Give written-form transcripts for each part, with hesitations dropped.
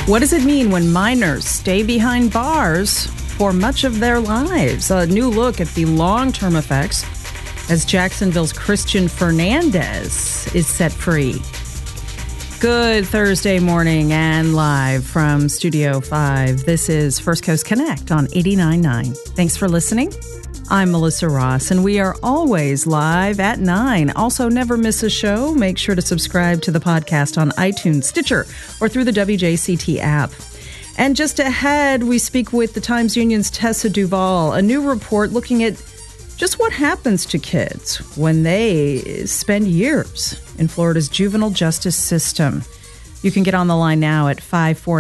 What does it mean when minors stay behind bars for much of their lives? A new look at the long-term effects as Jacksonville's Christian Fernandez is set free. Good Thursday morning and live from Studio 5. This is First Coast Connect on 89.9. Thanks for listening. I'm Melissa Ross, and we are always live at 9. Also, never miss a show. Make sure to subscribe to the podcast on iTunes, Stitcher, or through the WJCT app. And just ahead, we speak with the Times-Union's Tessa Duvall, a new report looking at just what happens to kids when they spend years in Florida's juvenile justice system. You can get on the line now at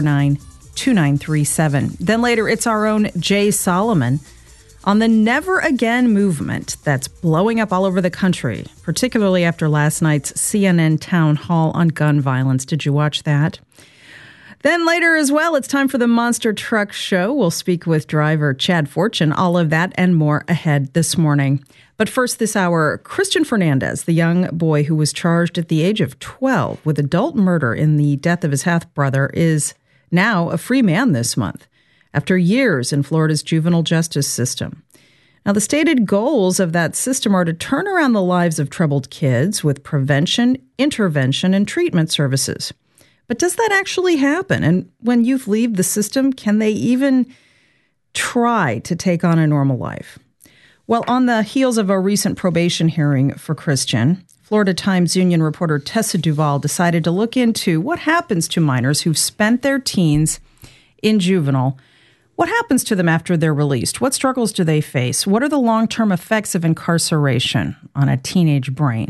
549-2937. Then later, it's our own Jay Solomon on the Never Again movement that's blowing up all over the country, particularly after last night's CNN town hall on gun violence. Did you watch that? Then later as well, it's time for the Monster Truck Show. We'll speak with driver Chad Fortune. All of that and more ahead this morning. But first this hour, Christian Fernandez, the young boy who was charged at the age of 12 with adult murder in the death of his half-brother, is now a free man this month, after years in Florida's juvenile justice system. Now, the stated goals of that system are to turn around the lives of troubled kids with prevention, intervention, and treatment services. But does that actually happen? And when youth leave the system, can they even try to take on a normal life? Well, on the heels of a recent probation hearing for Christian, Florida Times-Union reporter Tessa Duvall decided to look into what happens to minors who've spent their teens in juvenile. What happens to them after they're released? What struggles do they face? What are the long-term effects of incarceration on a teenage brain?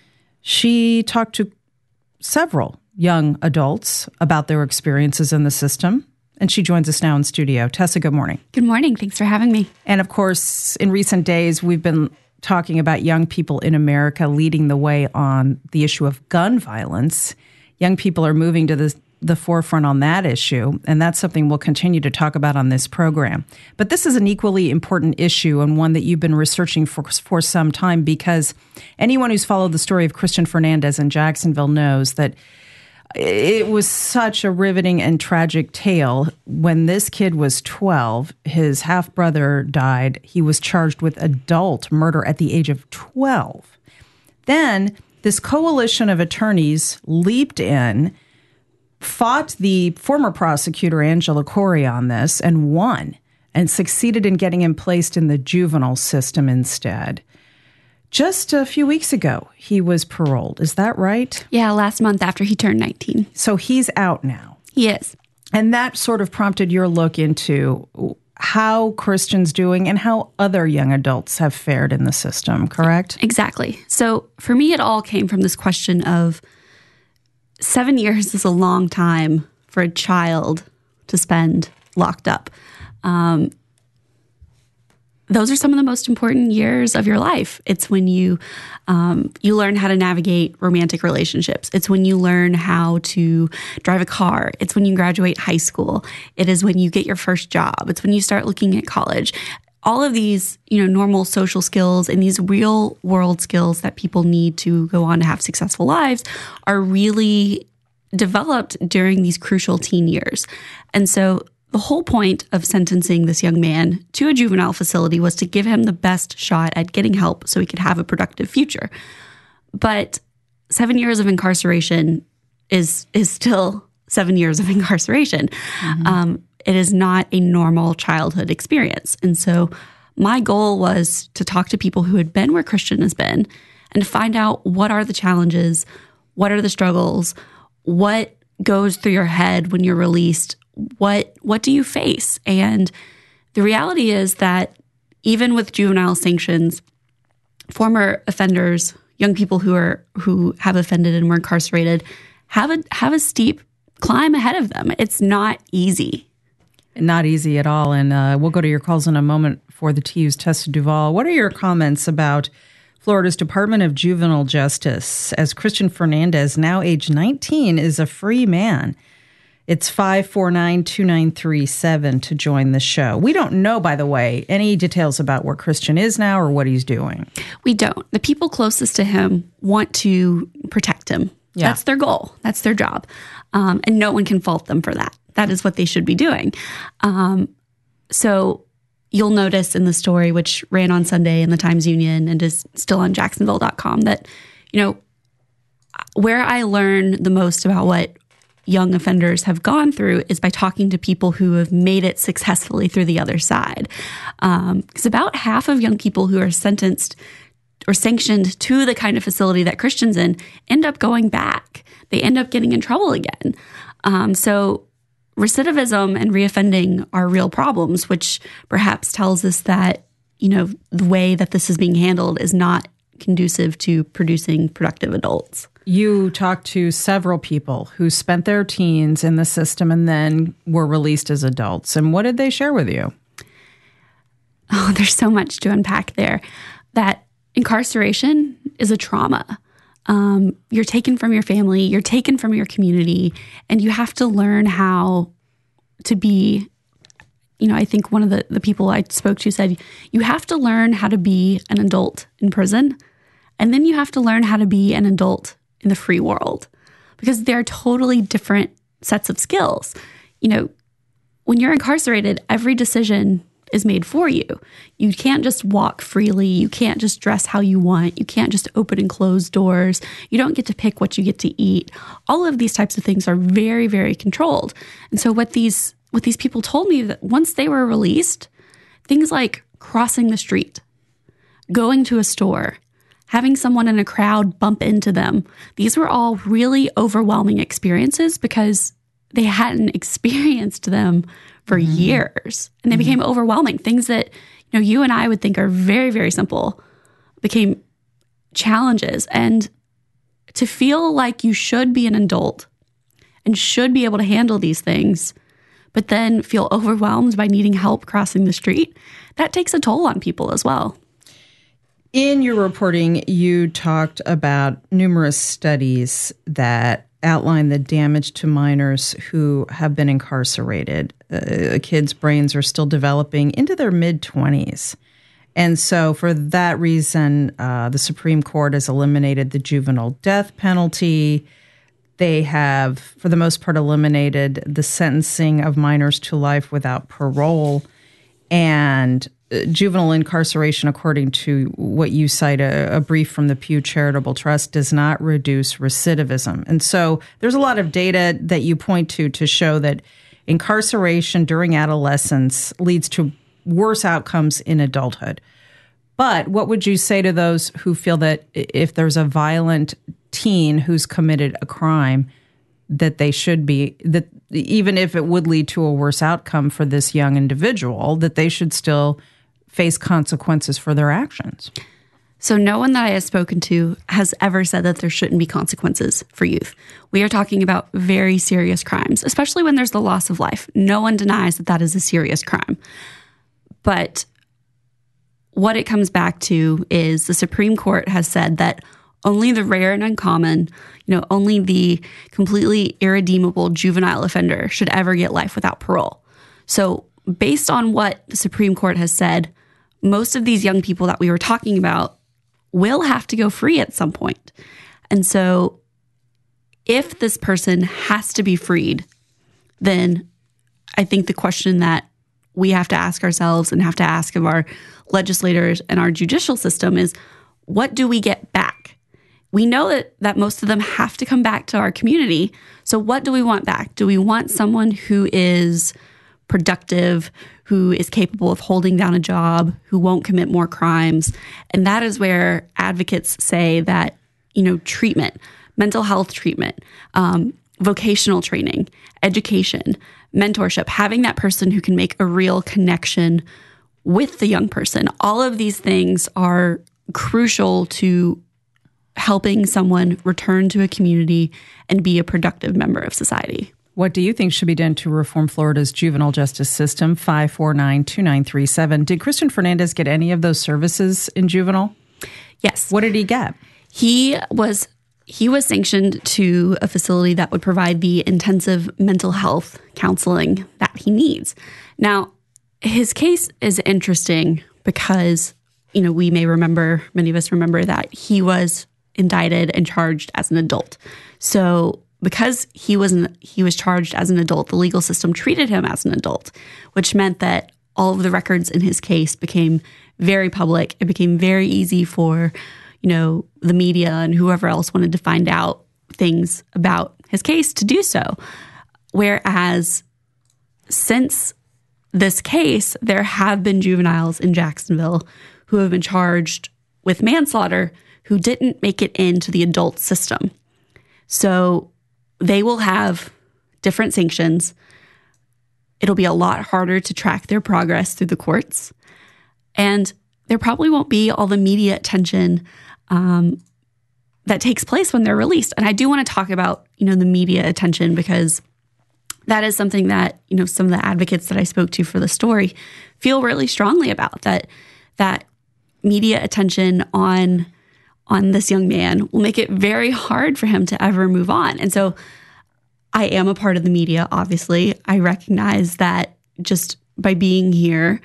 She talked to several young adults about their experiences in the system, and she joins us now in studio. Tessa, good morning. Good morning. Thanks for having me. And of course, in recent days, we've been talking about young people in America leading the way on the issue of gun violence. Young people are moving to the forefront on that issue, and that's something we'll continue to talk about on this program. But this is an equally important issue and one that you've been researching for some time, because anyone who's followed the story of Christian Fernandez in Jacksonville knows that it was such a riveting and tragic tale. When this kid was 12, his half-brother died. He was charged with adult murder at the age of 12. Then this coalition of attorneys leaped in, fought the former prosecutor, Angela Corey, on this, and won, and succeeded in getting him placed in the juvenile system instead. Just a few weeks ago, he was paroled. Is that right? Yeah, last month after he turned 19. So he's out now. He is. And that sort of prompted your look into how Christian's doing and how other young adults have fared in the system, correct? Exactly. So for me, it all came from this question of 7 years is a long time for a child to spend locked up. Those are some of the most important years of your life. It's when you learn how to navigate romantic relationships. It's when you learn how to drive a car. It's when you graduate high school. It is when you get your first job. It's when you start looking at college. All of these, normal social skills and these real world skills that people need to go on to have successful lives are really developed during these crucial teen years. And so the whole point of sentencing this young man to a juvenile facility was to give him the best shot at getting help so he could have a productive future. But 7 years of incarceration is still 7 years of incarceration. Mm-hmm. It is not a normal childhood experience. And so my goal was to talk to people who had been where Christian has been and to find out what are the challenges, what are the struggles, what goes through your head when you're released, what do you face? And the reality is that even with juvenile sanctions, former offenders, young people who have offended and were incarcerated, have a steep climb ahead of them. It's not easy. Not easy at all. And we'll go to your calls in a moment for the TU's Tessa Duvall. What are your comments about Florida's Department of Juvenile Justice as Christian Fernandez, now age 19, is a free man? It's 549-2937 to join the show. We don't know, by the way, any details about where Christian is now or what he's doing. We don't. The people closest to him want to protect him. Yeah. That's their goal. That's their job. And no one can fault them for that. that is what they should be doing. So you'll notice in the story, which ran on Sunday in the Times-Union and is still on Jacksonville.com, that, where I learn the most about what young offenders have gone through is by talking to people who have made it successfully through the other side. Because about half of young people who are sentenced or sanctioned to the kind of facility that Christian's in end up going back. They end up getting in trouble again. So recidivism and reoffending are real problems, which perhaps tells us that, the way that this is being handled is not conducive to producing productive adults. You talked to several people who spent their teens in the system and then were released as adults. And what did they share with you? Oh, there's so much to unpack there. That incarceration is a trauma. You're taken from your family, you're taken from your community, and you have to learn how to be, I think one of the people I spoke to said, you have to learn how to be an adult in prison, and then you have to learn how to be an adult in the free world, because they're totally different sets of skills. When you're incarcerated, every decision is made for you. You can't just walk freely. You can't just dress how you want. You can't just open and close doors. You don't get to pick what you get to eat. All of these types of things are very, very controlled. And so what these people told me, that once they were released, things like crossing the street, going to a store, having someone in a crowd bump into them, these were all really overwhelming experiences because they hadn't experienced them for years, and they became overwhelming. Things that, you and I would think are very, very simple became challenges. And to feel like you should be an adult and should be able to handle these things, but then feel overwhelmed by needing help crossing the street, that takes a toll on people as well. In your reporting, you talked about numerous studies that outline the damage to minors who have been incarcerated. Kids' brains are still developing into their mid-20s. And so for that reason, the Supreme Court has eliminated the juvenile death penalty. They have, for the most part, eliminated the sentencing of minors to life without parole. And juvenile incarceration, according to what you cite, a brief from the Pew Charitable Trust, does not reduce recidivism. And so there's a lot of data that you point to show that incarceration during adolescence leads to worse outcomes in adulthood. But what would you say to those who feel that if there's a violent teen who's committed a crime, that they should be, that even if it would lead to a worse outcome for this young individual, that they should still face consequences for their actions? So no one that I have spoken to has ever said that there shouldn't be consequences for youth. We are talking about very serious crimes, especially when there's the loss of life. No one denies that that is a serious crime. But what it comes back to is the Supreme Court has said that only the rare and uncommon, only the completely irredeemable juvenile offender should ever get life without parole. So based on what the Supreme Court has said, most of these young people that we were talking about will have to go free at some point. And so if this person has to be freed, then I think the question that we have to ask ourselves and have to ask of our legislators and our judicial system is, what do we get back? We know that most of them have to come back to our community. So what do we want back? Do we want someone who is productive, who is capable of holding down a job, who won't commit more crimes? And that is where advocates say that, treatment, mental health treatment, vocational training, education, mentorship, having that person who can make a real connection with the young person, all of these things are crucial to helping someone return to a community and be a productive member of society. What do you think should be done to reform Florida's juvenile justice system? 549-2937. Did Christian Fernandez get any of those services in juvenile? Yes. What did he get? He was sanctioned to a facility that would provide the intensive mental health counseling that he needs. Now, his case is interesting because, we may remember, many of us remember that he was indicted and charged as an adult. So because he was charged as an adult, the legal system treated him as an adult, which meant that all of the records in his case became very public. It became very easy for, the media and whoever else wanted to find out things about his case to do so. Whereas since this case, there have been juveniles in Jacksonville who have been charged with manslaughter who didn't make it into the adult system. So they will have different sanctions. It'll be a lot harder to track their progress through the courts. And there probably won't be all the media attention that takes place when they're released. And I do want to talk about, the media attention, because that is something that, some of the advocates that I spoke to for the story feel really strongly about, that media attention on this young man will make it very hard for him to ever move on. And so I am a part of the media, obviously. I recognize that just by being here,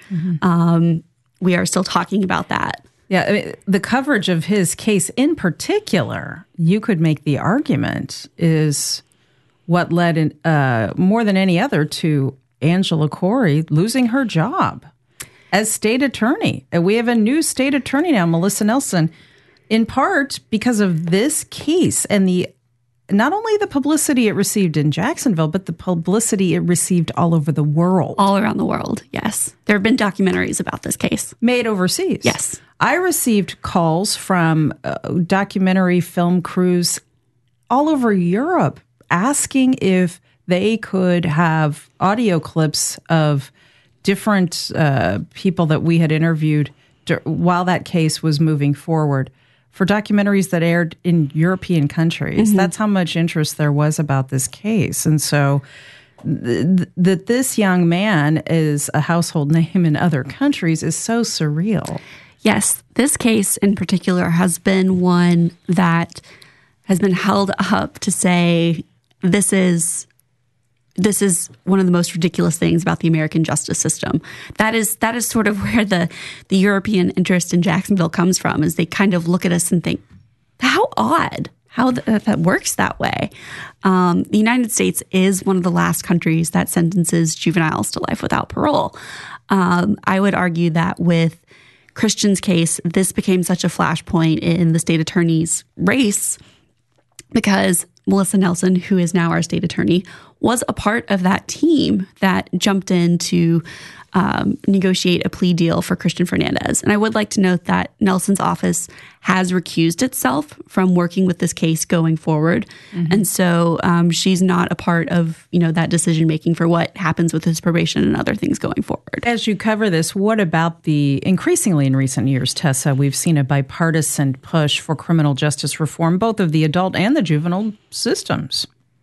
we are still talking about that. Yeah, I mean, the coverage of his case in particular, you could make the argument, is what led more than any other to Angela Corey losing her job as state attorney. And we have a new state attorney now, Melissa Nelson, in part because of this case and not only the publicity it received in Jacksonville, but the publicity it received all over the world. All around the world, yes. There have been documentaries about this case. Made overseas. Yes. I received calls from documentary film crews all over Europe asking if they could have audio clips of different people that we had interviewed while that case was moving forward for documentaries that aired in European countries. That's how much interest there was about this case. And so that this young man is a household name in other countries is so surreal. Yes, this case in particular has been one that has been held up to say this is one of the most ridiculous things about the American justice system. That is sort of where the European interest in Jacksonville comes from, is they kind of look at us and think, how odd, how that works that way. The United States is one of the last countries that sentences juveniles to life without parole. I would argue that with Christian's case, this became such a flashpoint in the state attorney's race because Melissa Nelson, who is now our state attorney, was a part of that team that jumped in to negotiate a plea deal for Christian Fernandez. And I would like to note that Nelson's office has recused itself from working with this case going forward. And so she's not a part of, that decision-making for what happens with his probation and other things going forward. As you cover this, what about the increasingly in recent years, Tessa, we've seen a bipartisan push for criminal justice reform, both of the adult and the juvenile systems?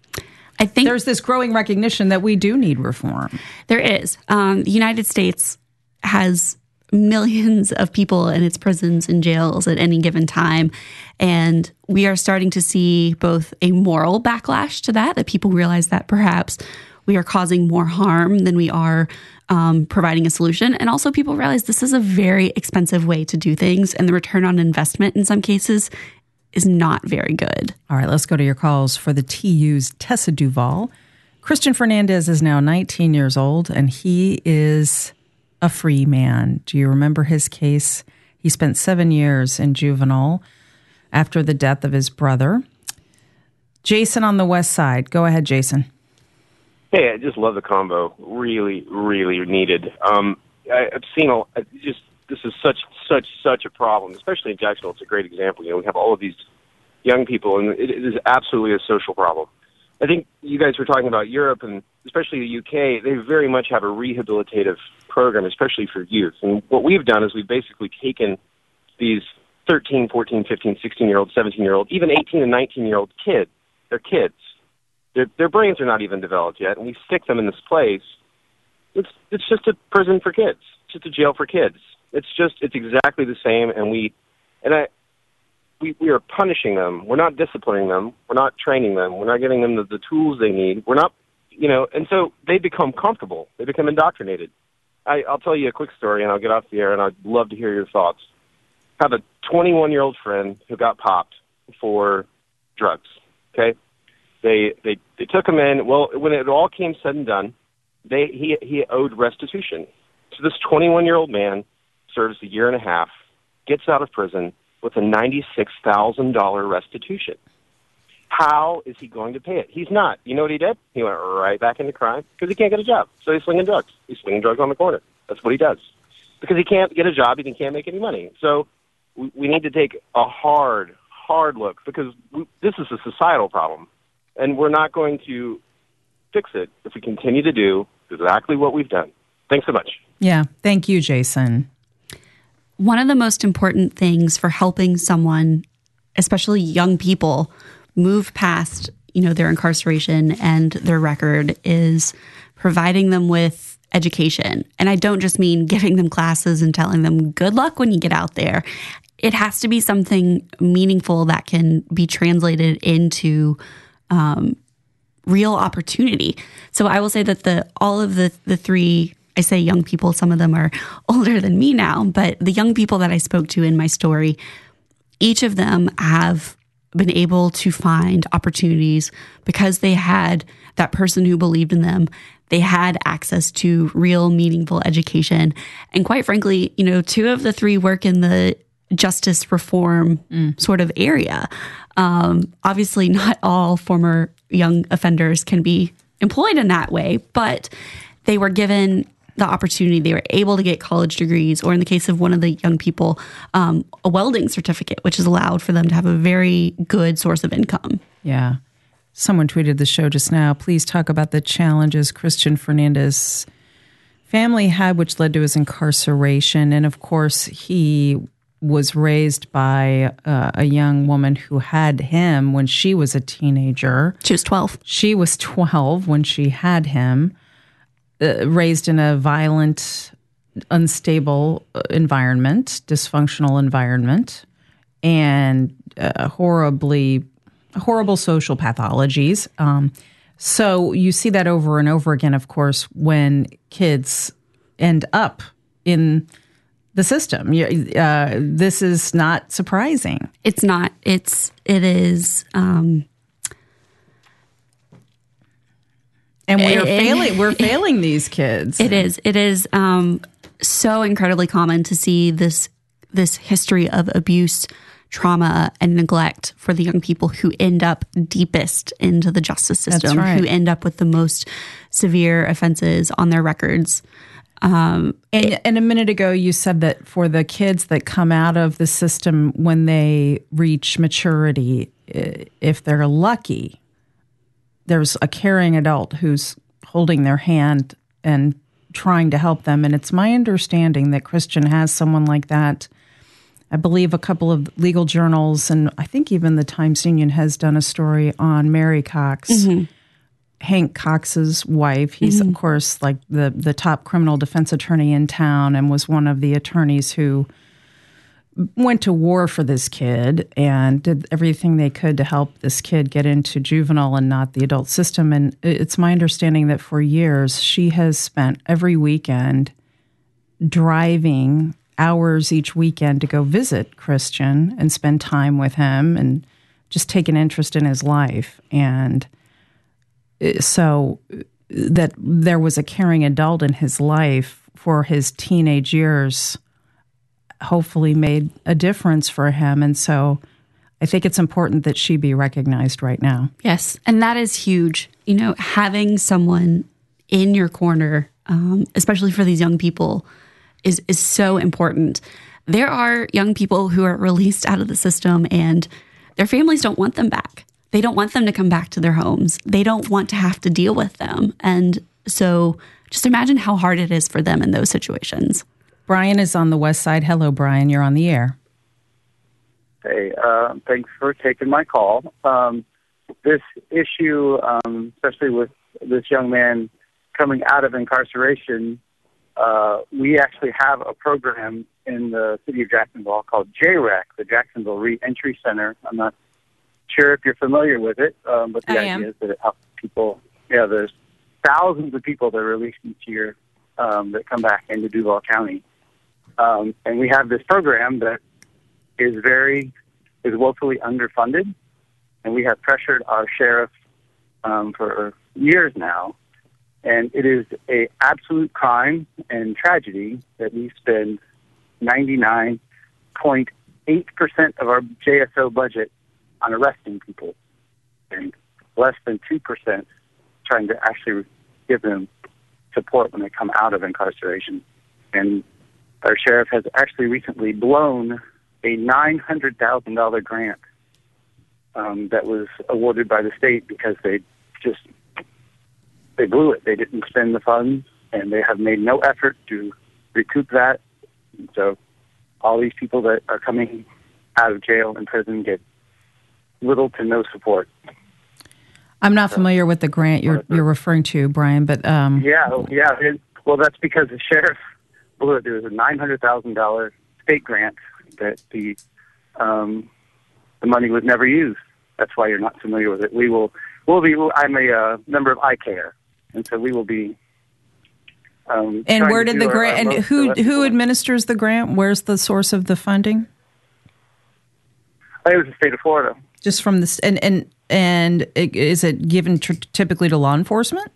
I think there's this growing recognition that we do need reform. There is. The United States has millions of people in its prisons and jails at any given time. And we are starting to see both a moral backlash to that people realize that perhaps we are causing more harm than we are providing a solution. And also people realize this is a very expensive way to do things. And the return on investment in some cases is not very good. All right, let's go to your calls for the TU's Tessa Duvall. Christian Fernandez is now 19 years old, and he is a free man. Do you remember his case? He spent 7 years in juvenile after the death of his brother. Jason on the west side. Go ahead, Jason. Hey, I just love the combo. Really, really needed. I've seen this is such a problem, especially in Jacksonville. It's a great example. We have all of these young people, and it is absolutely a social problem. I think you guys were talking about Europe, and especially the UK. They very much have a rehabilitative program, especially for youth. And what we've done is we've basically taken these 13, 14, 15, 16-year-old, 17-year-old, even 18 and 19-year-old kids. They're kids. Their brains are not even developed yet, and we stick them in this place. It's just a prison for kids. It's just a jail for kids. It's exactly the same, and we are punishing them. We're not disciplining them. We're not training them. We're not giving them the tools they need. We're not, and so they become comfortable. They become indoctrinated. I'll tell you a quick story, and I'll get off the air, and I'd love to hear your thoughts. I have a 21-year-old friend who got popped for drugs, okay? They took him in. Well, when it all came said and done, he owed restitution. So this 21-year-old man serves a year and a half, gets out of prison with a $96,000 restitution. How is he going to pay it? He's not. You know what he did? He went right back into crime because he can't get a job. So he's slinging drugs. He's slinging drugs on the corner. That's what he does. Because he can't get a job, he can't make any money. So we need to take a hard look because this is a societal problem. And we're not going to fix it if we continue to do exactly what we've done. Thanks so much. Yeah. Thank you, Jason. One of the most important things for helping someone, especially young people, move past, their incarceration and their record is providing them with education. And I don't just mean giving them classes and telling them good luck when you get out there. It has to be something meaningful that can be translated into real opportunity. So I will say that all of the three, I say young people, some of them are older than me now, but the young people that I spoke to in my story, each of them have been able to find opportunities because they had that person who believed in them. They had access to real, meaningful education. And quite frankly, two of the three work in the justice reform sort of area. Obviously, not all former young offenders can be employed in that way, but they were given the opportunity. They were able to get college degrees, or in the case of one of the young people, a welding certificate, which has allowed for them to have a very good source of income. Yeah. Someone tweeted the show just now. Please talk about the challenges Christian Fernandez family had, which led to his incarceration. And of course, he was raised by a young woman who had him when she was a teenager. She was 12. She was 12 when she had him. Raised in a violent, unstable environment, dysfunctional environment, and horrible social pathologies. So you see that over and over again, of course, when kids end up in the system. This is not surprising. It's not. It is. And we're failing these kids. It is so incredibly common to see this history of abuse, trauma, and neglect for the young people who end up deepest into the justice system, That's right. who end up with the most severe offenses on their records. And a minute ago, you said that for the kids that come out of the system when they reach maturity, if they're lucky, there's a caring adult who's holding their hand and trying to help them. And it's my understanding that Christian has someone like that. I believe a couple of legal journals, and I think even the Times-Union has done a story on Mary Cox, Hank Cox's wife. He's, of course, like the top criminal defense attorney in town and was one of the attorneys who went to war for this kid and did everything they could to help this kid get into juvenile and not the adult system. And it's my understanding that for years she has spent every weekend driving hours each weekend to go visit Christian and spend time with him and just take an interest in his life. And so that there was a caring adult in his life for his teenage years hopefully made a difference for him. And so I think it's important that she be recognized right now. Yes. And that is huge. Having someone in your corner, especially for these young people, is so important. There are young people who are released out of the system and their families don't want them back. They don't want them to come back to their homes. They don't want to have to deal with them. And so just imagine how hard it is for them in those situations. Brian is on the west side. Hello, Brian. You're on the air. Hey, thanks for taking my call. This issue, especially with this young man coming out of incarceration, we actually have a program in the city of Jacksonville called JREC, the Jacksonville Reentry Center. I'm not sure if you're familiar with it, but the idea is that it helps people. Yeah, there's thousands of people that are released each year that come back into Duval County. And we have this program that is woefully underfunded, and we have pressured our sheriff for years now, and it is an absolute crime and tragedy that we spend 99.8% of our JSO budget on arresting people, and less than 2% trying to actually give them support when they come out of incarceration. And our sheriff has actually recently blown a $900,000 grant that was awarded by the state because they blew it. They didn't spend the funds, and they have made no effort to recoup that. And so all these people that are coming out of jail and prison get little to no support. I'm not familiar with the grant you're referring to, Brian, but well, that's because the sheriff blew it. There was a $900,000 state grant that the money was never used. That's why you're not familiar with it. I'm a member of ICARE, and so we will be. And where did the grant? And who administers the grant? Where's the source of the funding? It was the state of Florida. Just from this, and is it given typically to law enforcement?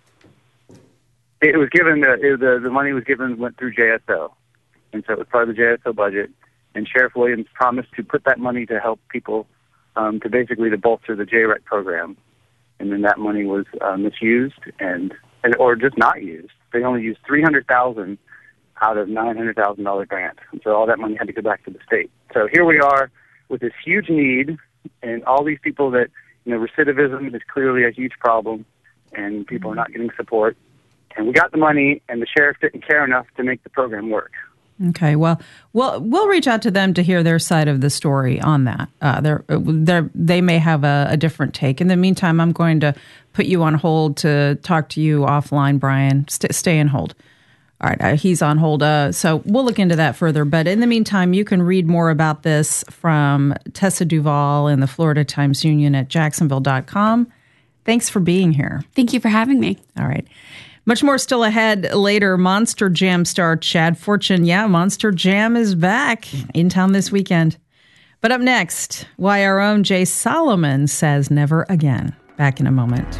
It was given. The money went through JSO, and so it was part of the JSO budget. And Sheriff Williams promised to put that money to help people, to bolster the JREC program. And then that money was misused or just not used. They only used $300,000 out of $900,000 grant, and so all that money had to go back to the state. So here we are with this huge need, and all these people that recidivism is clearly a huge problem, and people are not getting support. And we got the money, and the sheriff didn't care enough to make the program work. Okay, well, we'll reach out to them to hear their side of the story on that. They may have a different take. In the meantime, I'm going to put you on hold to talk to you offline, Brian. Stay on hold. All right, he's on hold. So we'll look into that further. But in the meantime, you can read more about this from Tessa Duvall in the Florida Times-Union at Jacksonville.com. Thanks for being here. Thank you for having me. All right. Much more still ahead later. Monster Jam star Chad Fortune. Yeah, Monster Jam is back in town this weekend. But up next, why our own Jay Solomon says never again. Back in a moment.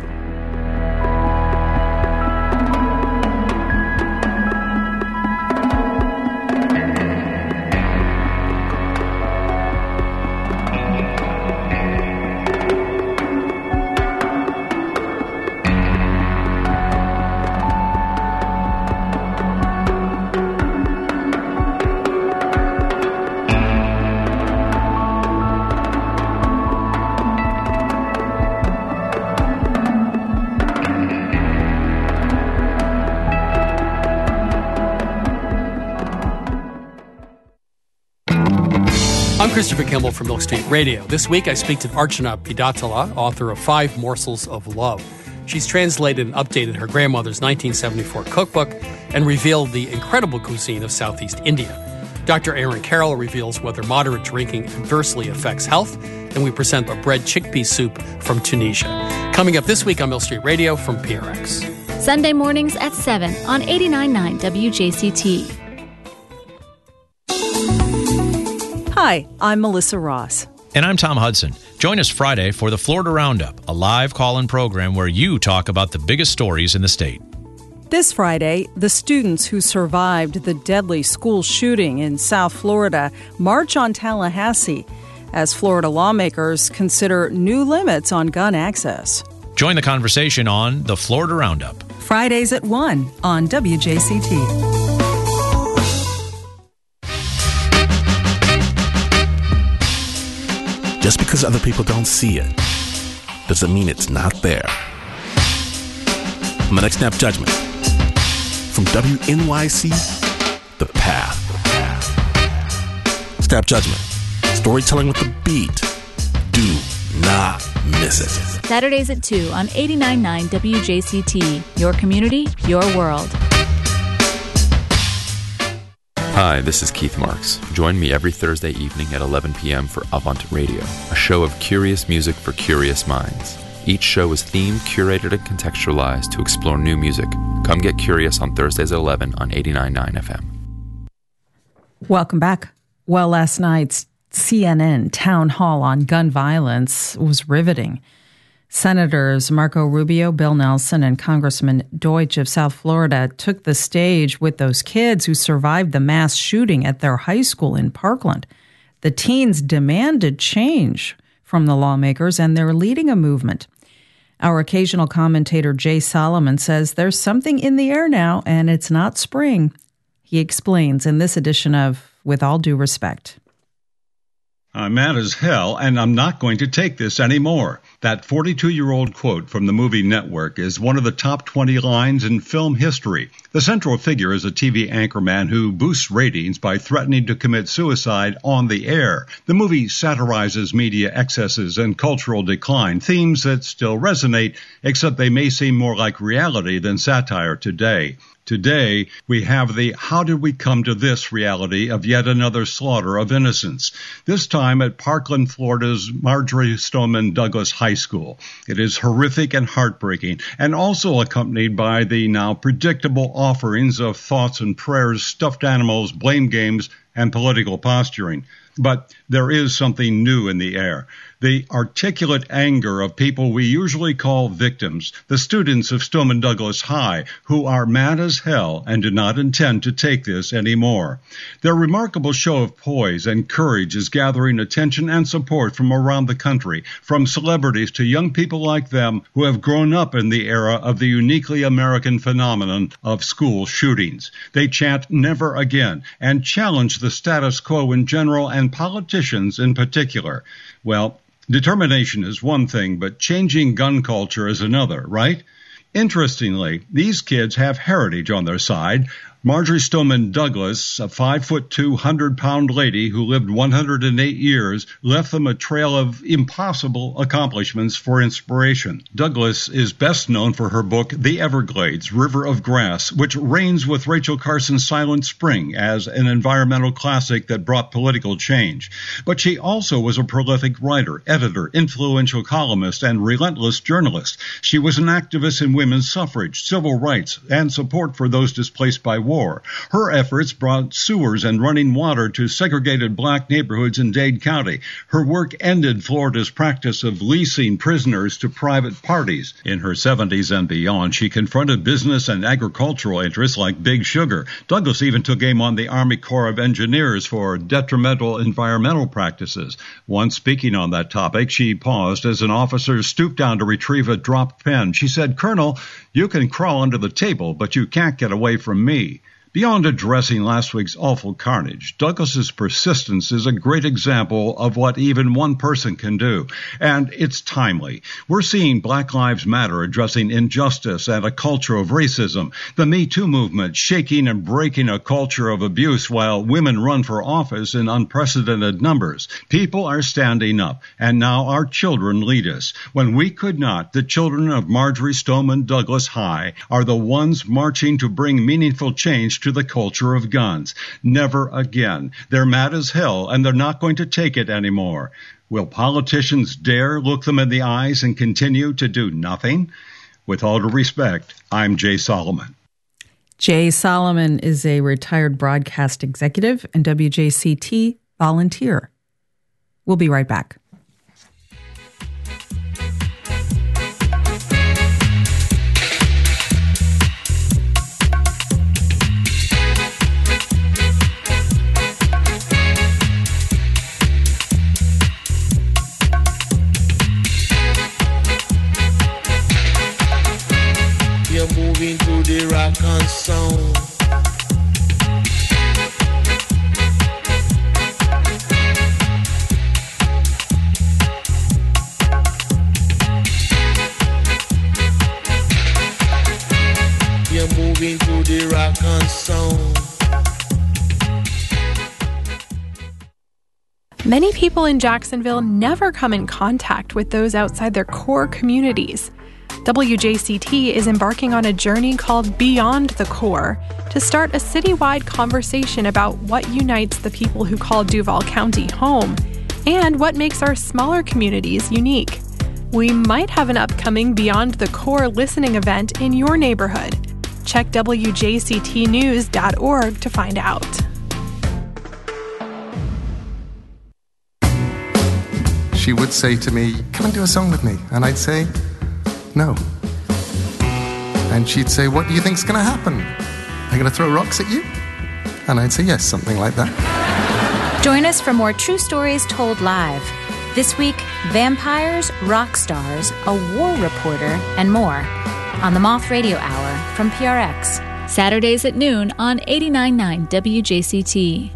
I'm Christopher Kimball from Milk Street Radio. This week I speak to Archana Pidatala, author of 5 Morsels of Love. She's translated and updated her grandmother's 1974 cookbook and revealed the incredible cuisine of Southeast India. Dr. Aaron Carroll reveals whether moderate drinking adversely affects health, and we present a bread chickpea soup from Tunisia. Coming up this week on Milk Street Radio from PRX. Sunday mornings at 7 on 89.9 WJCT. Hi, I'm Melissa Ross. And I'm Tom Hudson. Join us Friday for the Florida Roundup, a live call-in program where you talk about the biggest stories in the state. This Friday, the students who survived the deadly school shooting in South Florida march on Tallahassee as Florida lawmakers consider new limits on gun access. Join the conversation on the Florida Roundup. Fridays at 1 on WJCT. Just because other people don't see it doesn't mean it's not there. On the next Snap Judgment, from WNYC, The Path. Snap Judgment, storytelling with the beat. Do not miss it. Saturdays at 2 on 89.9 WJCT. Your community, your world. Hi, this is Keith Marks. Join me every Thursday evening at 11 p.m. for Avant Radio, a show of curious music for curious minds. Each show is themed, curated, and contextualized to explore new music. Come get curious on Thursdays at 11 on 89.9 FM. Welcome back. Well, last night's CNN town hall on gun violence was riveting. Senators Marco Rubio, Bill Nelson, and Congressman Deutsch of South Florida took the stage with those kids who survived the mass shooting at their high school in Parkland. The teens demanded change from the lawmakers, and they're leading a movement. Our occasional commentator, Jay Solomon, says there's something in the air now, and it's not spring. He explains in this edition of With All Due Respect. I'm mad as hell, and I'm not going to take this anymore. That 42-year-old quote from the movie Network is one of the top 20 lines in film history. The central figure is a TV anchorman who boosts ratings by threatening to commit suicide on the air. The movie satirizes media excesses and cultural decline, themes that still resonate, except they may seem more like reality than satire today. Today, we have the how did we come to this reality of yet another slaughter of innocents, this time at Parkland, Florida's Marjory Stoneman Douglas High School. It is horrific and heartbreaking, and also accompanied by the now predictable offerings of thoughts and prayers, stuffed animals, blame games, and political posturing. But there is something new in the air. The articulate anger of people we usually call victims, the students of Stoneman Douglas High, who are mad as hell and do not intend to take this anymore. Their remarkable show of poise and courage is gathering attention and support from around the country, from celebrities to young people like them who have grown up in the era of the uniquely American phenomenon of school shootings. They chant never again and challenge the status quo in general and politicians in particular. Well, determination is one thing, but changing gun culture is another, right? Interestingly, these kids have heritage on their side. Marjory Stoneman Douglas, a 5'2", 100-pound lady who lived 108 years, left them a trail of impossible accomplishments for inspiration. Douglas is best known for her book, The Everglades, River of Grass, which reigns with Rachel Carson's Silent Spring as an environmental classic that brought political change. But she also was a prolific writer, editor, influential columnist, and relentless journalist. She was an activist in women's suffrage, civil rights, and support for those displaced by war. Her efforts brought sewers and running water to segregated black neighborhoods in Dade County. Her work ended Florida's practice of leasing prisoners to private parties. In her 70s and beyond, she confronted business and agricultural interests like Big Sugar. Douglas even took aim on the Army Corps of Engineers for detrimental environmental practices. Once speaking on that topic, she paused as an officer stooped down to retrieve a dropped pen. She said, "Colonel, you can crawl under the table, but you can't get away from me." Beyond addressing last week's awful carnage, Douglas's persistence is a great example of what even one person can do, and it's timely. We're seeing Black Lives Matter addressing injustice and a culture of racism, the Me Too movement shaking and breaking a culture of abuse while women run for office in unprecedented numbers. People are standing up, and now our children lead us. When we could not, the children of Marjory Stoneman Douglas High are the ones marching to bring meaningful change to the culture of guns. Never again. They're mad as hell, and they're not going to take it anymore. Will politicians dare look them in the eyes and continue to do nothing? With all due respect, I'm Jay Solomon. Jay Solomon is a retired broadcast executive and WJCT volunteer. We'll be right back. Moving to the rock and sound. You're moving to the rock and sound. Many people in Jacksonville never come in contact with those outside their core communities. WJCT is embarking on a journey called Beyond the Core to start a citywide conversation about what unites the people who call Duval County home and what makes our smaller communities unique. We might have an upcoming Beyond the Core listening event in your neighborhood. Check WJCTnews.org to find out. she would say to me, come and do a song with me. And I'd say, no. And she'd say, what do you think's going to happen? They're going to throw rocks at you? And I'd say, yes, something like that. Join us for more true stories told live. This week, vampires, rock stars, a war reporter, and more on the Moth Radio Hour from PRX. Saturdays at noon on 89.9 WJCT.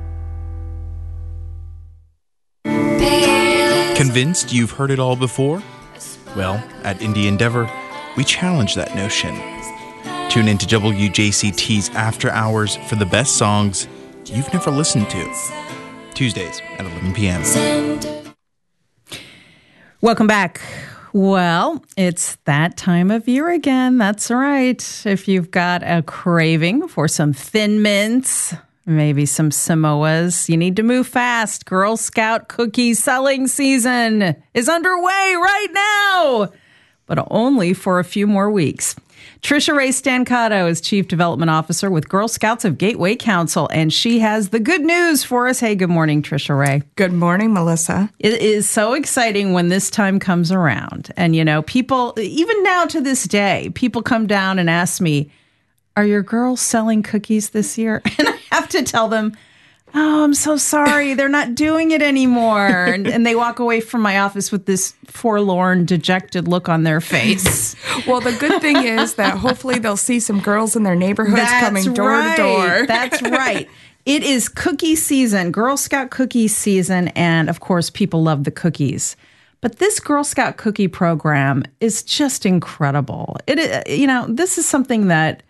Convinced you've heard it all before? Well, at Indie Endeavor, we challenge that notion. Tune into WJCT's After Hours for the best songs you've never listened to. Tuesdays at 11 p.m. Welcome back. Well, it's that time of year again. That's right. If you've got a craving for some Thin Mints, maybe some Samoas, you need to move fast. Girl Scout cookie selling season is underway right now, but only for a few more weeks. Trisha Ray Stancato is Chief Development Officer with Girl Scouts of Gateway Council, and she has the good news for us. Hey, good morning, Trisha Ray. Good morning, Melissa. It is so exciting when this time comes around. And, you know, people, even now to this day, people come down and ask me, are your girls selling cookies this year? And I have to tell them, oh, I'm so sorry. They're not doing it anymore. And they walk away from my office with this forlorn, dejected look on their face. Well, the good thing is that hopefully they'll see some girls in their neighborhoods coming door to door. That's right. It is cookie season, Girl Scout cookie season. And of course, people love the cookies. But this Girl Scout cookie program is just incredible. This is something that,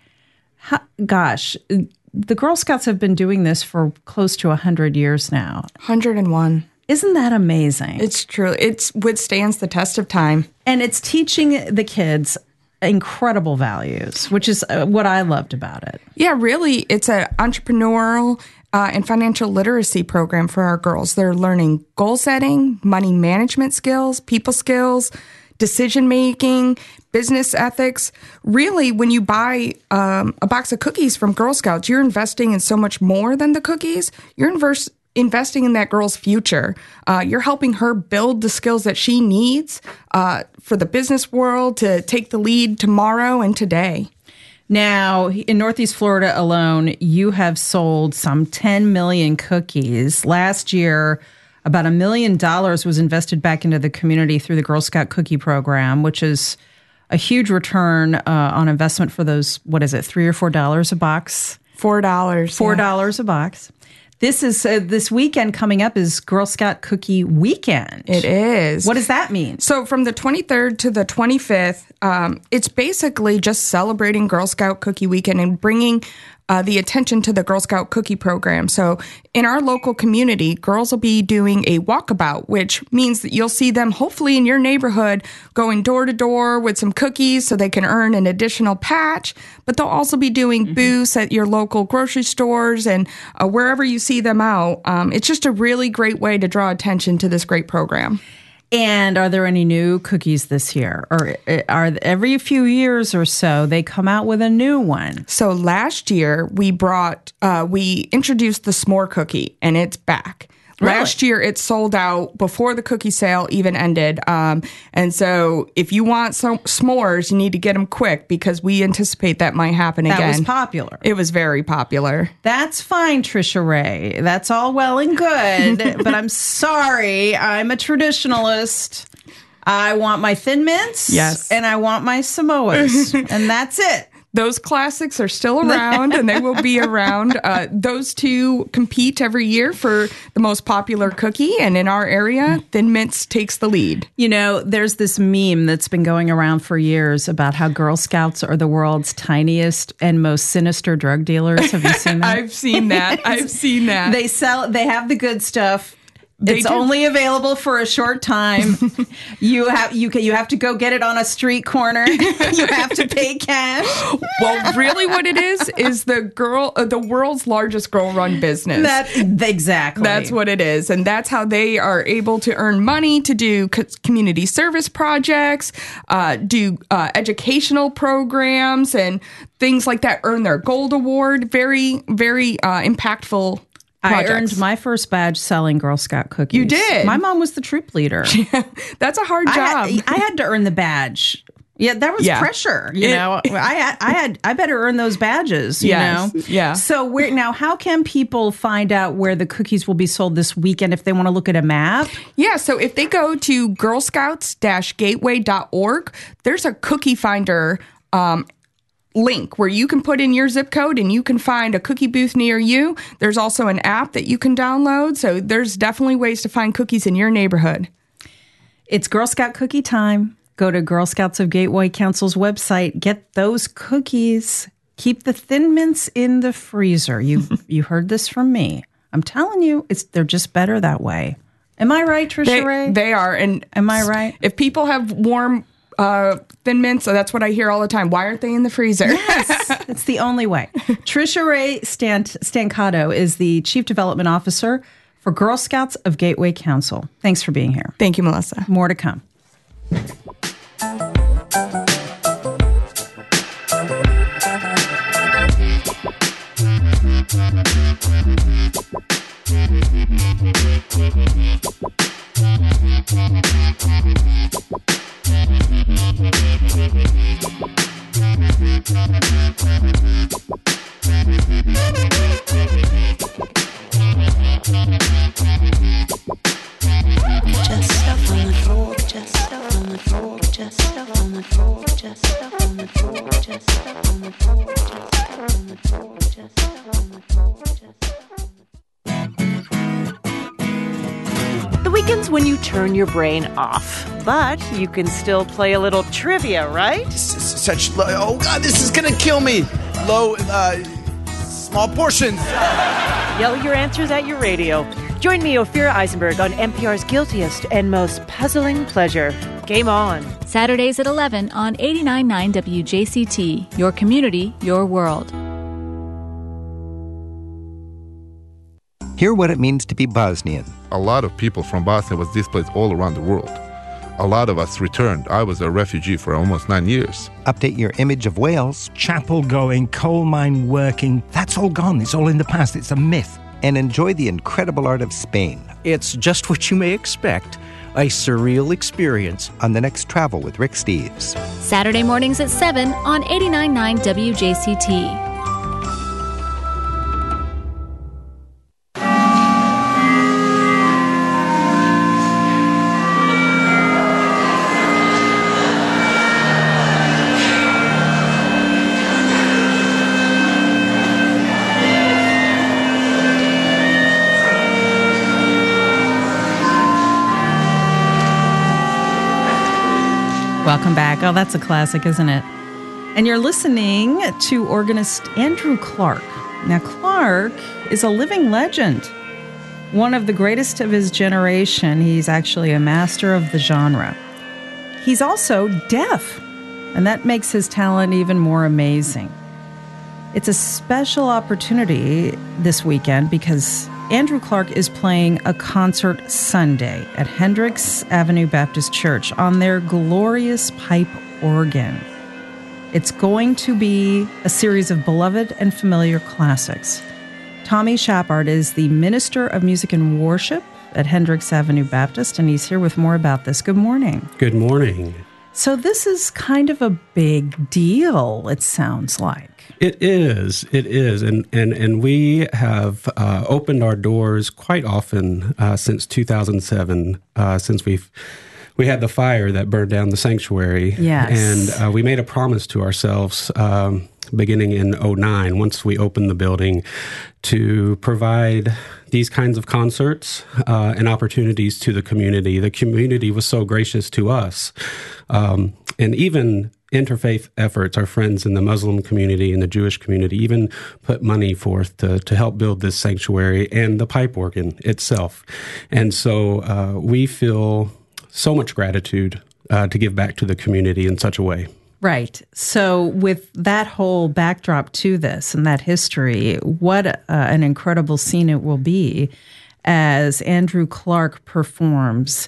gosh, the Girl Scouts have been doing this for close to 100 years now. 101. Isn't that amazing? It's true. It withstands the test of time. And it's teaching the kids incredible values, which is what I loved about it. Yeah, really, it's an entrepreneurial and financial literacy program for our girls. They're learning goal setting, money management skills, people skills, decision-making, business ethics. Really, when you buy a box of cookies from Girl Scouts, you're investing in so much more than the cookies. You're investing in that girl's future. You're helping her build the skills that she needs for the business world to take the lead tomorrow and today. Now, in Northeast Florida alone, you have sold some 10 million cookies. Last year, about $1 million was invested back into the community through the Girl Scout Cookie Program, which is a huge return on investment for those, what is it, $3 or $4 a box? $4. $4 a box. This is this weekend coming up is Girl Scout Cookie Weekend. It is. What does that mean? So from the 23rd to the 25th, it's basically just celebrating Girl Scout Cookie Weekend and bringing the attention to the Girl Scout Cookie Program. So in our local community, girls will be doing a walkabout, which means that you'll see them hopefully in your neighborhood going door to door with some cookies so they can earn an additional patch. But they'll also be doing booths at your local grocery stores and wherever you see them out. It's just a really great way to draw attention to this great program. And are there any new cookies this year? Or are every few years or so they come out with a new one? So last year we introduced the s'more cookie, and it's back. Really? Last year it sold out before the cookie sale even ended. And so if you want some s'mores, you need to get them quick because we anticipate that might happen again. That was popular. It was very popular. That's fine, Trisha Ray. That's all well and good. But I'm sorry. I'm a traditionalist. I want my Thin Mints. Yes. And I want my Samoas. And that's it. Those classics are still around, and they will be around. Those two compete every year for the most popular cookie, and in our area, Thin Mints takes the lead. You know, there's this meme that's been going around for years about how Girl Scouts are the world's tiniest and most sinister drug dealers. Have you seen that? I've seen that. They have the good stuff. It's only available for a short time. You have to go get it on a street corner. You have to pay cash. Well, really, what it is the world's largest girl-run business. Exactly. That's what it is, and that's how they are able to earn money to do community service projects, do educational programs, and things like that. Earn their gold award. Very, very impactful projects. I earned my first badge selling Girl Scout cookies. You did? My mom was the troop leader. That's a hard job. I had to earn the badge. Yeah, that was pressure. You know, I better earn those badges. You know, yeah. So how can people find out where the cookies will be sold this weekend if they want to look at a map? Yeah, so if they go to girlscouts-gateway.org, there's a cookie finder link where you can put in your zip code and you can find a cookie booth near you. There's also an app that you can download. So there's definitely ways to find cookies in your neighborhood. It's Girl Scout cookie time. Go to Girl Scouts of Gateway Council's website. Get those cookies. Keep the Thin Mints in the freezer. You heard this from me. I'm telling you, they're just better that way. Am I right, Trisha Ray? They are. And am I right? If people have warm Thin Mints, so that's what I hear all the time. Why aren't they in the freezer? Yes, it's the only way. Trisha Ray Stancato is the Chief Development Officer for Girl Scouts of Gateway Council. Thanks for being here. Thank you, Melissa. More to come. When you turn your brain off, but you can still play a little trivia, right? Such low. Oh God, this is gonna kill me. Low, small portions. Yell your answers at your radio. Join me, Ophira Eisenberg, on NPR's Guiltiest and Most Puzzling Pleasure. Game on. Saturdays at 11 on 89.9 WJCT. Your community, your world. Hear what it means to be Bosnian. A lot of people from Bosnia was displaced all around the world. A lot of us returned. I was a refugee for almost 9 years. Update your image of Wales. Chapel going, coal mine working. That's all gone. It's all in the past. It's a myth. And enjoy the incredible art of Spain. It's just what you may expect. A surreal experience. On the next Travel with Rick Steves. Saturday mornings at 7 on 89.9 WJCT. Welcome back. Oh, that's a classic, isn't it? And you're listening to organist Andrew Clark. Now, Clark is a living legend, one of the greatest of his generation. He's actually a master of the genre. He's also deaf, and that makes his talent even more amazing. It's a special opportunity this weekend because Andrew Clark is playing a concert Sunday at Hendricks Avenue Baptist Church on their glorious pipe organ. It's going to be a series of beloved and familiar classics. Tommy Shapard is the Minister of Music and Worship at Hendricks Avenue Baptist, and he's here with more about this. Good morning. Good morning. So this is kind of a big deal, it sounds like. It is, and we have opened our doors quite often since 2007, since we had the fire that burned down the sanctuary. Yes. And we made a promise to ourselves beginning in 2009, once we opened the building, to provide these kinds of concerts and opportunities to the community. The community was so gracious to us. And even interfaith efforts, our friends in the Muslim community and the Jewish community even put money forth to help build this sanctuary and the pipe organ itself. And so we feel so much gratitude to give back to the community in such a way. Right. So with that whole backdrop to this and that history, what an incredible scene it will be as Andrew Clark performs.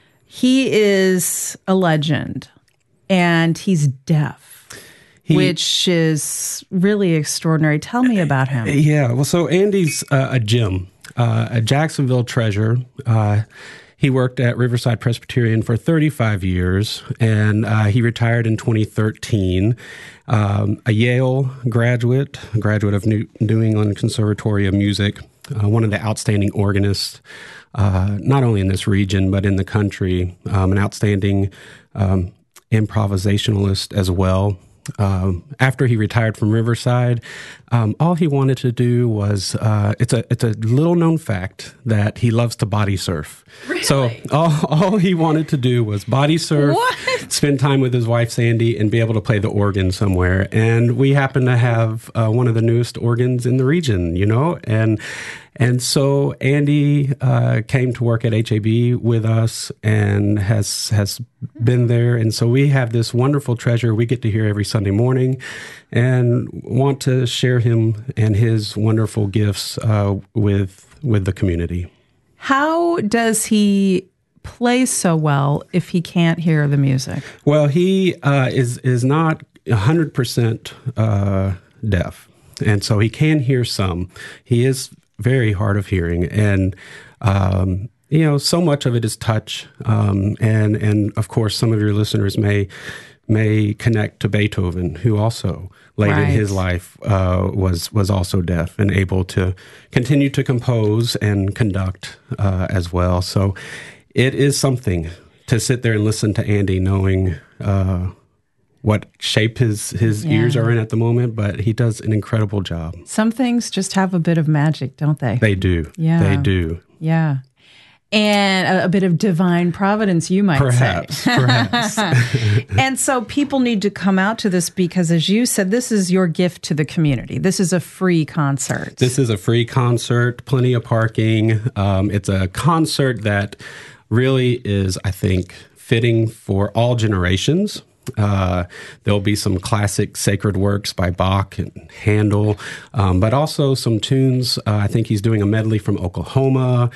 He is a legend. And he's deaf, which is really extraordinary. Tell me about him. Yeah, well, so Andy's a gem. a Jacksonville treasure. He worked at Riverside Presbyterian for 35 years, and he retired in 2013. A Yale graduate of New England Conservatory of Music, one of the outstanding organists, not only in this region, but in the country, an outstanding improvisationalist as well. After he retired from Riverside, all he wanted to do was, it's a little known fact that he loves to body surf. Really? So all he wanted to do was body surf, spend time with his wife, Sandy, and be able to play the organ somewhere. And we happen to have one of the newest organs in the region, and so Andy came to work at HAB with us and has been there. And so we have this wonderful treasure we get to hear every Sunday morning and want to share him and his wonderful gifts with the community. How does he play so well if he can't hear the music? Well, he is not 100% deaf, and so he can hear some. He is very hard of hearing, and so much of it is touch, and of course some of your listeners may connect to Beethoven, who also late in his life was also deaf and able to continue to compose and conduct as well. So it is something to sit there and listen to Andy, knowing what shape his ears are in at the moment, but he does an incredible job. Some things just have a bit of magic, don't they? They do. Yeah. They do. Yeah. And a bit of divine providence, you might say. Perhaps. And so people need to come out to this because, as you said, this is your gift to the community. This is a free concert. This is a free concert, plenty of parking. It's a concert that really is, I think, fitting for all generations. There'll be some classic sacred works by Bach and Handel, but also some tunes. I think he's doing a medley from Oklahoma,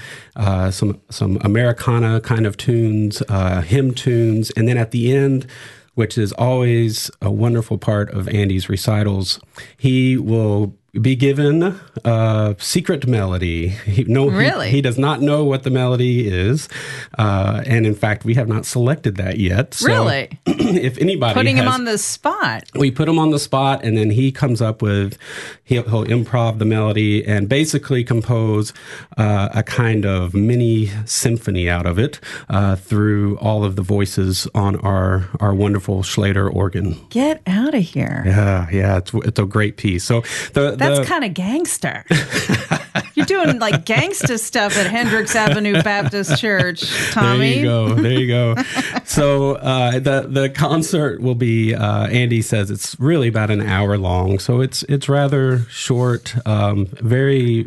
some Americana kind of tunes, hymn tunes, and then at the end, which is always a wonderful part of Andy's recitals, he will be given a secret melody. Really? He does not know what the melody is. And in fact, we have not selected that yet. So really? If anybody Putting him on the spot. We put him on the spot, and then he comes up with, he'll improv the melody and basically compose a kind of mini symphony out of it through all of the voices on our wonderful Schlater organ. Get out of here. Yeah, it's a great piece. So that's kind of gangster. You're doing like gangsta stuff at Hendricks Avenue Baptist Church, Tommy. There you go. So the concert will be, Andy says it's really about an hour long. So it's rather short, very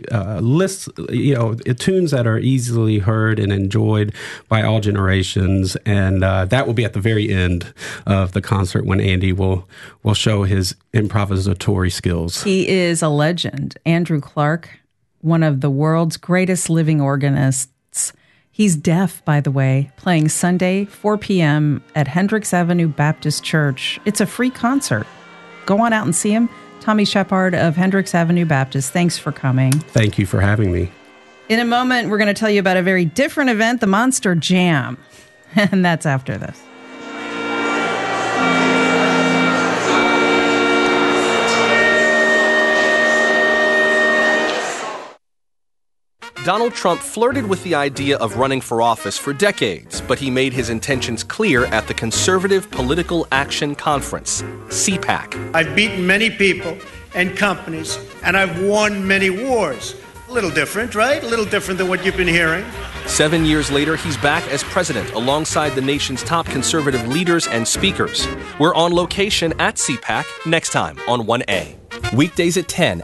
tunes that are easily heard and enjoyed by all generations. And that will be at the very end of the concert when Andy will show his improvisatory skills. He is a legend. Andrew Clark, one of the world's greatest living organists. He's deaf, by the way, playing Sunday, 4 p.m. at Hendricks Avenue Baptist Church. It's a free concert. Go on out and see him. Tommy Shepard of Hendricks Avenue Baptist, thanks for coming. Thank you for having me. In a moment, we're going to tell you about a very different event, the Monster Jam. And that's after this. Donald Trump flirted with the idea of running for office for decades, but he made his intentions clear at the Conservative Political Action Conference, CPAC. I've beaten many people and companies, and I've won many wars. A little different, right? A little different than what you've been hearing. 7 years later, he's back as president alongside the nation's top conservative leaders and speakers. We're on location at CPAC next time on 1A. Weekdays at 10.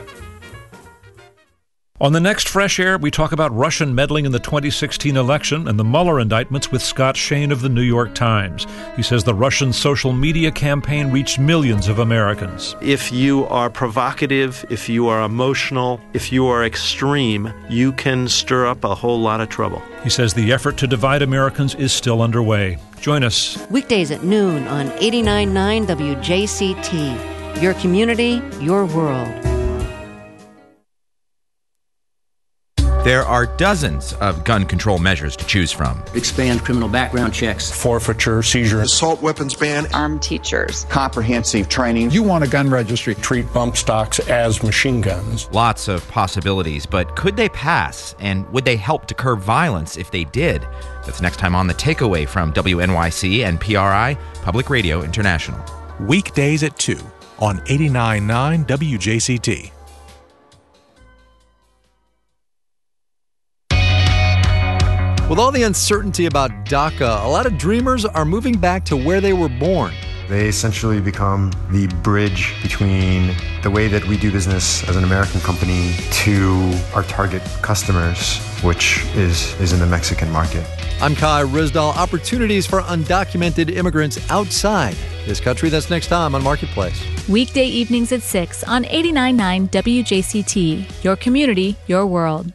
On the next Fresh Air, we talk about Russian meddling in the 2016 election and the Mueller indictments with Scott Shane of the New York Times. He says the Russian social media campaign reached millions of Americans. If you are provocative, if you are emotional, if you are extreme, you can stir up a whole lot of trouble. He says the effort to divide Americans is still underway. Join us. Weekdays at noon on 89.9 WJCT. Your community, your world. There are dozens of gun control measures to choose from. Expand criminal background checks. Forfeiture, seizure. Assault weapons ban. Armed teachers. Comprehensive training. You want a gun registry. Treat bump stocks as machine guns. Lots of possibilities, but could they pass? And would they help to curb violence if they did? That's next time on The Takeaway from WNYC and PRI, Public Radio International. Weekdays at 2 on 89.9 WJCT. With all the uncertainty about DACA, a lot of dreamers are moving back to where they were born. They essentially become the bridge between the way that we do business as an American company to our target customers, which is in the Mexican market. I'm Kai Rizdal. Opportunities for undocumented immigrants outside this country. That's next time on Marketplace. Weekday evenings at 6 on 89.9 WJCT. Your community, your world.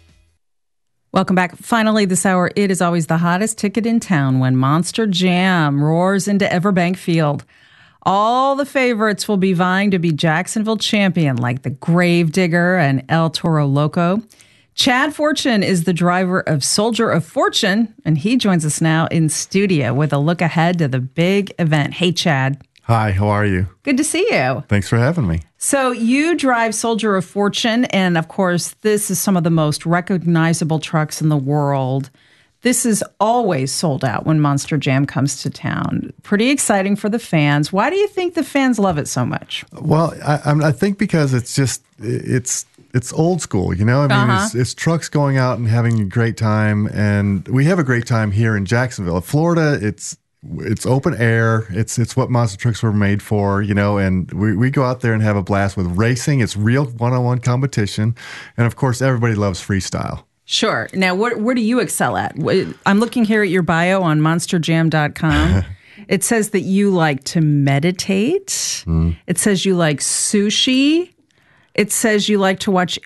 Welcome back. Finally, this hour, it is always the hottest ticket in town when Monster Jam roars into Everbank Field. All the favorites will be vying to be Jacksonville champion, like the Gravedigger and El Toro Loco. Chad Fortune is the driver of Soldier of Fortune, and he joins us now in studio with a look ahead to the big event. Hey, Chad. Hi, how are you? Good to see you. Thanks for having me. So you drive Soldier of Fortune, and of course, this is some of the most recognizable trucks in the world. This is always sold out when Monster Jam comes to town. Pretty exciting for the fans. Why do you think the fans love it so much? Well, I think because it's old school, you know? I mean, it's trucks going out and having a great time, and we have a great time here in Jacksonville. Florida, it's open air. It's what monster trucks were made for, you know, and we go out there and have a blast with racing. It's real one-on-one competition. And of course, everybody loves freestyle. Sure. Now, where do you excel at? I'm looking here at your bio on monsterjam.com. It says that you like to meditate. It says you like sushi. It says you like to watch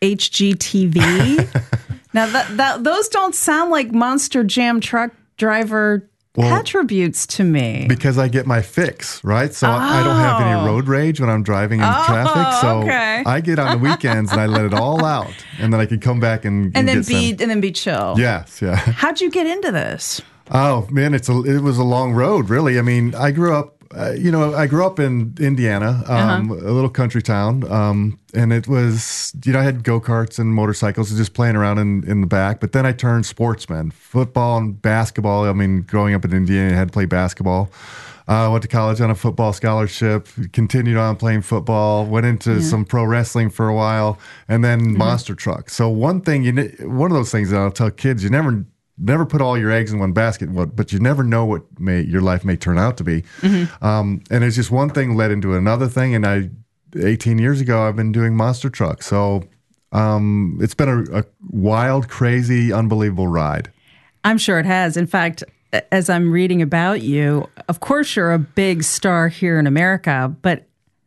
HGTV. Now, those don't sound like Monster Jam truck driver attributes to me. Because I get my fix, right? So I don't have any road rage when I'm driving in traffic. So I get on the weekends and I let it all out, and then I can come back and then be chill. Yes, yeah. How'd you get into this? Oh man, it was a long road, really. I mean, I grew up. I grew up in Indiana, a little country town, and it was, I had go-karts and motorcycles and just playing around in the back. But then I turned sportsman, football and basketball. I mean, growing up in Indiana, I had to play basketball. Went to college on a football scholarship, continued on playing football, went into some pro wrestling for a while, and then monster truck. So one of those things that I'll tell kids, you never put all your eggs in one basket, but you never know what your life may turn out to be. And it's just one thing led into another thing. And 18 years ago, I've been doing monster truck. So it's been a wild, crazy, unbelievable ride. I'm sure it has. In fact, as I'm reading about you, of course, you're a big star here in America, but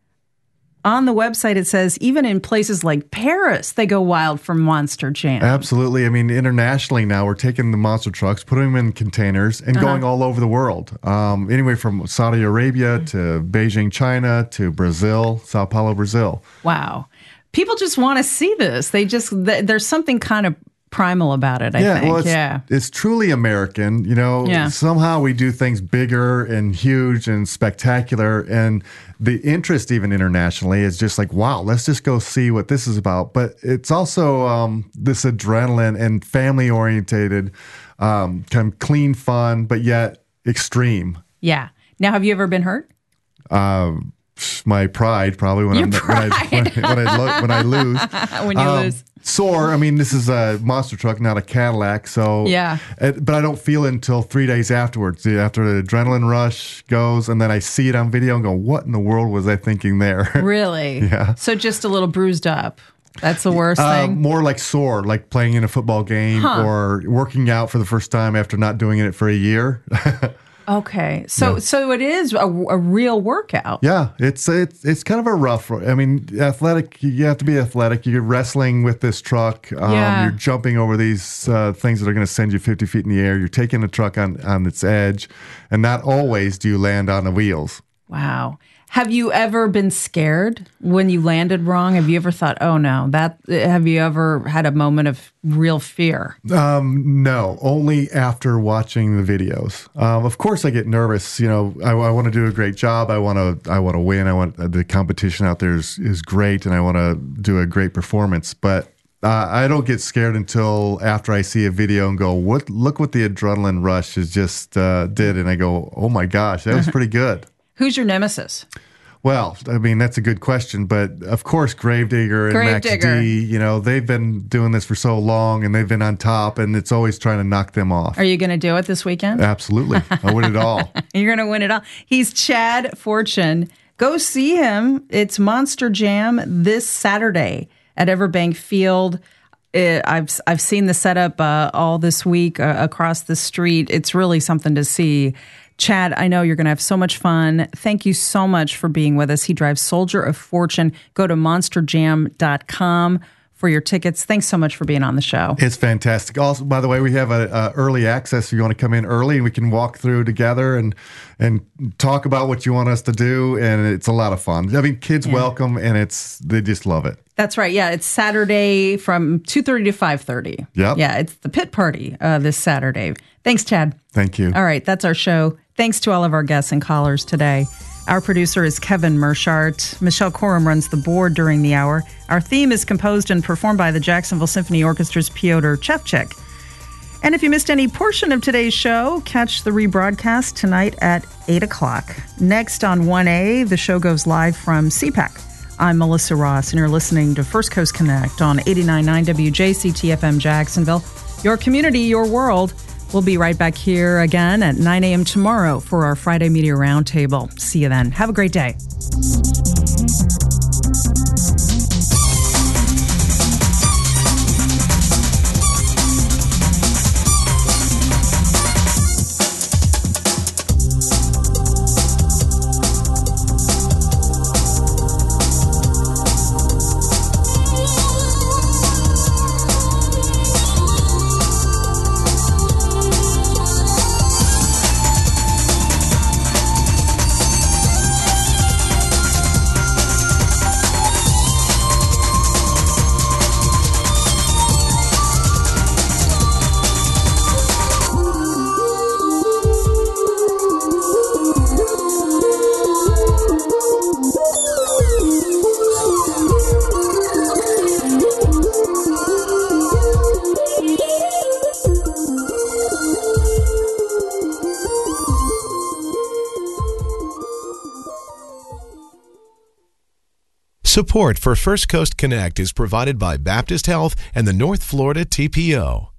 on the website, it says even in places like Paris, they go wild for Monster Jam. Absolutely. I mean, internationally now, we're taking the monster trucks, putting them in containers, and going all over the world. Anyway, from Saudi Arabia to Beijing, China, to Brazil, Sao Paulo, Brazil. Wow. People just want to see this. There's something kind of primal about it, I think. Well, it's truly American. Somehow we do things bigger and huge and spectacular, and the interest even internationally is just like, wow, let's just go see what this is about. But it's also this adrenaline and family-orientated, kind of clean fun, but yet extreme. Yeah. Now, have you ever been hurt? My pride, probably, when I lose. When you lose. Sore. I mean, this is a monster truck, not a Cadillac. So, but I don't feel it until 3 days afterwards. After the adrenaline rush goes, and then I see it on video and go, what in the world was I thinking there? Really? Yeah. So just a little bruised up. That's the worst thing? More like sore, like playing in a football game or working out for the first time after not doing it for a year. Okay, so it is a real workout. Yeah, it's kind of a rough. I mean, athletic. You have to be athletic. You're wrestling with this truck. You're jumping over these things that are going to send you 50 feet in the air. You're taking the truck on its edge, and not always do you land on the wheels. Wow. Have you ever been scared when you landed wrong? Have you ever thought, oh no, have you ever had a moment of real fear? No, only after watching the videos. Of course I get nervous. You know, I want to do a great job. I want to win. I want the competition out there is great, and I want to do a great performance. But I don't get scared until after I see a video and go, look what the adrenaline rush is just did. And I go, oh my gosh, that was pretty good. Who's your nemesis? Well, I mean, that's a good question, but of course, Gravedigger and Max D, you know, they've been doing this for so long and they've been on top, and it's always trying to knock them off. Are you going to do it this weekend? Absolutely. I'll win it all. You're going to win it all. He's Chad Fortune. Go see him. It's Monster Jam this Saturday at Everbank Field. I've seen the setup all this week across the street. It's really something to see. Chad, I know you're going to have so much fun. Thank you so much for being with us. He drives Soldier of Fortune. Go to monsterjam.com for your tickets. Thanks so much for being on the show. It's fantastic. Also, by the way, we have a early access. If you want to come in early, and we can walk through together and talk about what you want us to do. And it's a lot of fun. I mean, kids welcome, and they just love it. That's right. Yeah, it's Saturday from 2:30 to 5:30. Yep. Yeah, it's the pit party this Saturday. Thanks, Chad. Thank you. All right, that's our show. Thanks to all of our guests and callers today. Our producer is Kevin Mershart. Michelle Corum runs the board during the hour. Our theme is composed and performed by the Jacksonville Symphony Orchestra's Piotr Chevchik. And if you missed any portion of today's show, catch the rebroadcast tonight at 8 o'clock. Next on 1A, the show goes live from CPAC. I'm Melissa Ross, and you're listening to First Coast Connect on 89.9 WJCT-FM Jacksonville. Your community, your world. We'll be right back here again at 9 a.m. tomorrow for our Friday Media Roundtable. See you then. Have a great day. Support for First Coast Connect is provided by Baptist Health and the North Florida TPO.